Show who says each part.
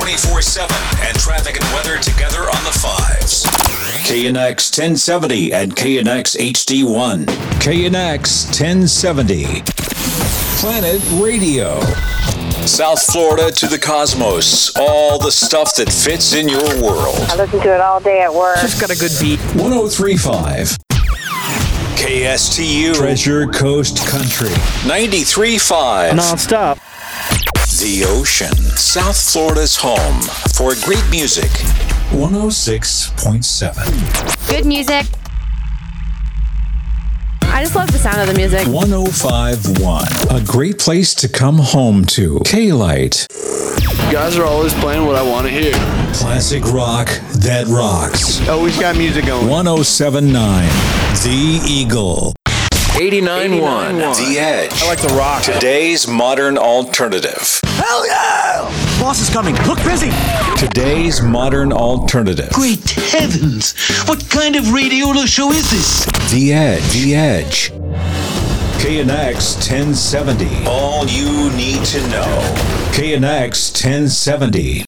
Speaker 1: 24/7 and traffic and weather together on the fives. KNX 1070 and KNX HD1. KNX 1070. Planet Radio. South Florida to the cosmos. All the stuff that fits in your world.
Speaker 2: I listen to it all day at work.
Speaker 3: Just got a good beat.
Speaker 1: 103.5. KSTU. Treasure Coast Country. 93.5.
Speaker 3: Non-stop.
Speaker 1: The Ocean. South Florida's home for great music. 106.7.
Speaker 4: Good music. I just love the sound of the music.
Speaker 1: 105.1. A great place to come home to. K-Light.
Speaker 5: You guys are always playing what I want to hear.
Speaker 1: Classic rock that rocks.
Speaker 5: Always got music going.
Speaker 1: 107.9. The Eagle. 89.1. The Edge.
Speaker 5: I like the rock.
Speaker 1: Today's modern alternative.
Speaker 6: Hell yeah! Boss is coming. Look busy.
Speaker 1: Today's modern alternative.
Speaker 6: Great heavens! What kind of radio show is this?
Speaker 1: The Edge. The Edge. KNX 1070. All you need to know. KNX 1070.